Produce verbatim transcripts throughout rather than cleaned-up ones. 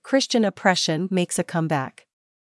Christian oppression makes a comeback.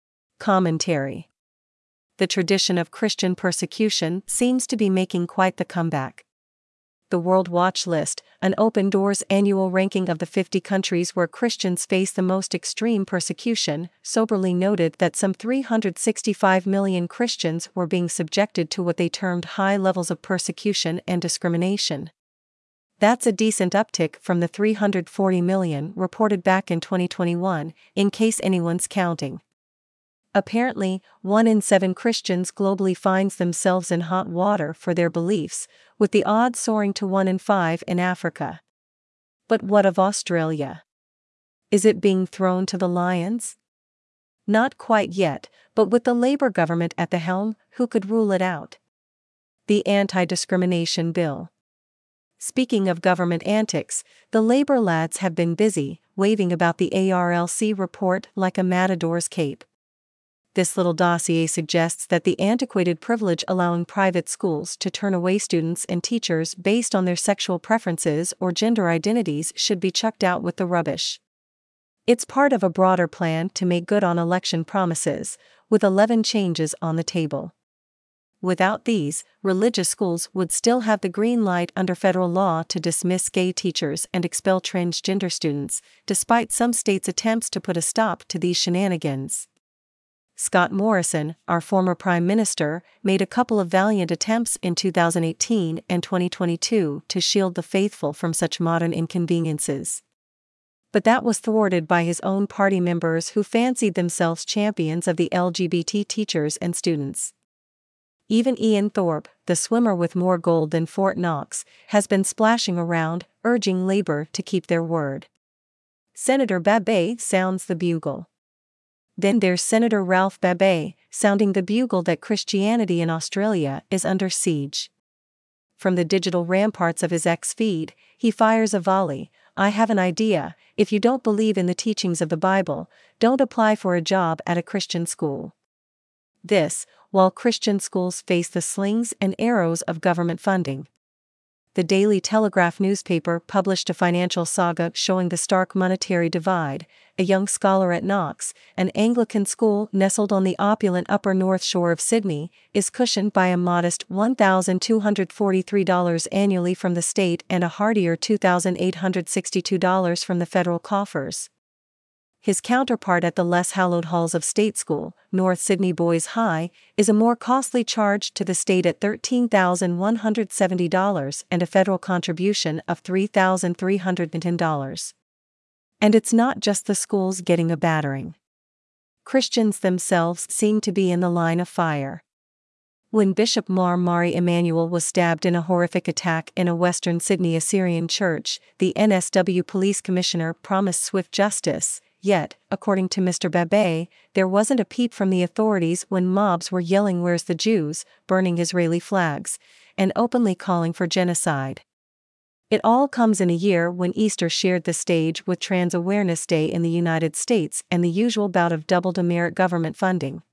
Commentary. The tradition of Christian persecution seems to be making quite the comeback. The World Watch List, an Open Doors annual ranking of the fifty countries where Christians face the most extreme persecution, soberly noted that some three hundred sixty-five million Christians were being subjected to what they termed high levels of persecution and discrimination. That's a decent uptick from the three hundred forty million reported back in twenty twenty-one, in case anyone's counting. Apparently, one in seven Christians globally finds themselves in hot water for their beliefs, with the odds soaring to one in five in Africa. But what of Australia? Is it being thrown to the lions? Not quite yet, but with the Labour government at the helm, who could rule it out? The Anti-Discrimination Bill. Speaking of government antics, the Labour lads have been busy, waving about the A R L C report like a matador's cape. This little dossier suggests that the antiquated privilege allowing private schools to turn away students and teachers based on their sexual preferences or gender identities should be chucked out with the rubbish. It's part of a broader plan to make good on election promises, with eleven changes on the table. Without these, religious schools would still have the green light under federal law to dismiss gay teachers and expel transgender students, despite some states' attempts to put a stop to these shenanigans. Scott Morrison, our former Prime Minister, made a couple of valiant attempts in two thousand eighteen and twenty twenty-two to shield the faithful from such modern inconveniences. But that was thwarted by his own party members who fancied themselves champions of the L G B T teachers and students. Even Ian Thorpe, the swimmer with more gold than Fort Knox, has been splashing around, urging Labour to keep their word. Senator Babet sounds the bugle. Then there's Senator Ralph Babet, sounding the bugle that Christianity in Australia is under siege. From the digital ramparts of his X feed, he fires a volley. I have an idea: if you don't believe in the teachings of the Bible, don't apply for a job at a Christian school. This, while Christian schools face the slings and arrows of government funding. The Daily Telegraph newspaper published a financial saga showing the stark monetary divide. A young scholar at Knox, an Anglican school nestled on the opulent upper north shore of Sydney, is cushioned by a modest one thousand two hundred forty-three dollars annually from the state and a heartier two thousand eight hundred sixty-two dollars from the federal coffers. His counterpart at the less hallowed halls of State School, North Sydney Boys High, is a more costly charge to the state at thirteen thousand one hundred seventy dollars and a federal contribution of three thousand three hundred ten dollars. And it's not just the schools getting a battering. Christians themselves seem to be in the line of fire. When Bishop Mar Mari Emanuel was stabbed in a horrific attack in a Western Sydney Assyrian church, the N S W Police Commissioner promised swift justice. Yet, according to Mister Babet, there wasn't a peep from the authorities when mobs were yelling "Where's the Jews?", burning Israeli flags, and openly calling for genocide. It all comes in a year when Easter shared the stage with Trans Awareness Day in the United States and the usual bout of double demerit government funding.